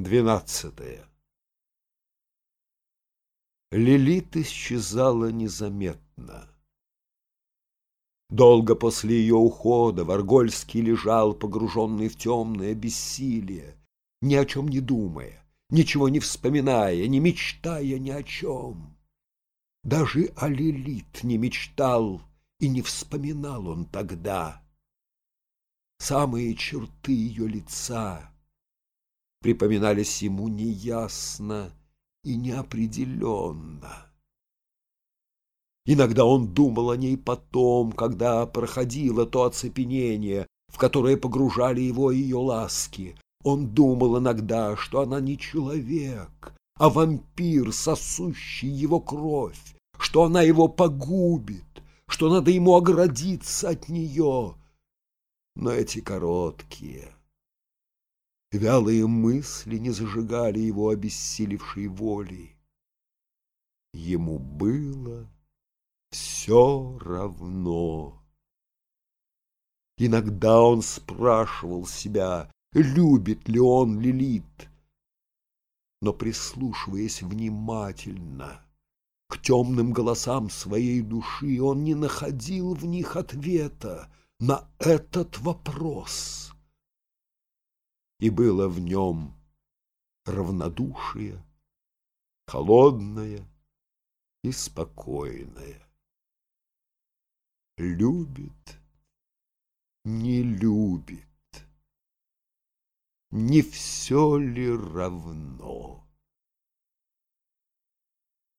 12. Лилит исчезала незаметно. Долго после ее ухода Варгольский лежал, погруженный в темное бессилие, ни о чем не думая, ничего не вспоминая, не мечтая ни о чем. Даже о Лилит не мечтал и не вспоминал он тогда. Самые черты ее лица припоминались ему неясно и неопределенно. Иногда он думал о ней потом, когда проходило то оцепенение, в которое погружали его ее ласки. Он думал иногда, что она не человек, а вампир, сосущий его кровь, что она его погубит, что надо ему оградиться от нее. Но эти короткие, вялые мысли не зажигали его обессилевшей воли. Ему было все равно. Иногда он спрашивал себя, любит ли он Лилит, но, прислушиваясь внимательно к темным голосам своей души, он не находил в них ответа на этот вопрос. И было в нем равнодушие, холодное и спокойное. Любит, не любит, не все ли равно?